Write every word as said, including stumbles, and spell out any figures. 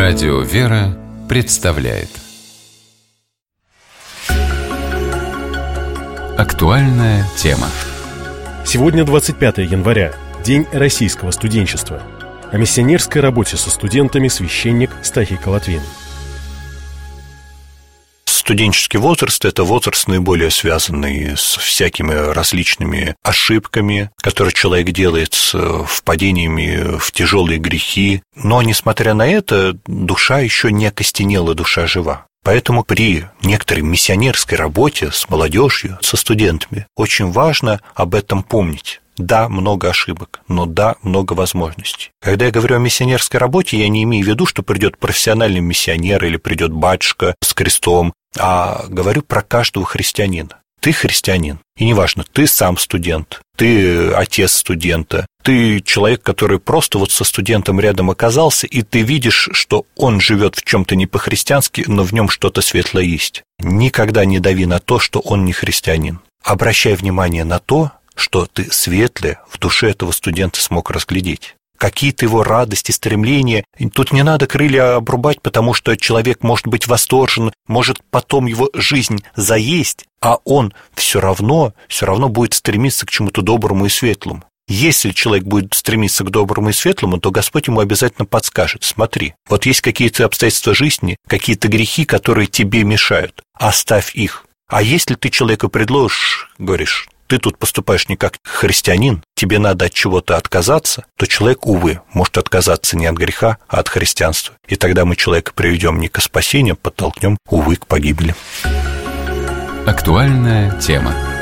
Радио «Вера» представляет актуальная тема. Сегодня двадцать пятое января, День российского студенчества. О миссионерской работе со студентами священник Стахий Колотвин. Студенческий возраст – это возраст, наиболее связанный с всякими различными ошибками, которые человек делает, с впадениями в тяжелые грехи. Но, несмотря на это, душа еще не окостенела, душа жива. Поэтому при некоторой миссионерской работе с молодежью, со студентами, очень важно об этом помнить. Да, много ошибок, но да, много возможностей. Когда я говорю о миссионерской работе, я не имею в виду, что придет профессиональный миссионер или придет батюшка с крестом, а говорю про каждого христианина. Ты христианин, и неважно, ты сам студент, ты отец студента, ты человек, который просто вот со студентом рядом оказался, и ты видишь, что он живет в чем-то не по-христиански, но в нем что-то светлое есть. Никогда не дави на то, что он не христианин. Обращай внимание на то, что ты светлое в душе этого студента смог разглядеть. Какие-то его радости, стремления. Тут не надо крылья обрубать, потому что человек может быть восторжен, может потом его жизнь заесть, а он все равно, все равно будет стремиться к чему-то доброму и светлому. Если человек будет стремиться к доброму и светлому, то Господь ему обязательно подскажет: смотри, вот есть какие-то обстоятельства жизни, какие-то грехи, которые тебе мешают, оставь их. А если ты человеку предложишь, говоришь: ты тут поступаешь не как христианин, тебе надо от чего-то отказаться, то человек, увы, может отказаться не от греха, а от христианства. И тогда мы человека приведем не к спасению, подтолкнем, увы, к погибели. Актуальная тема.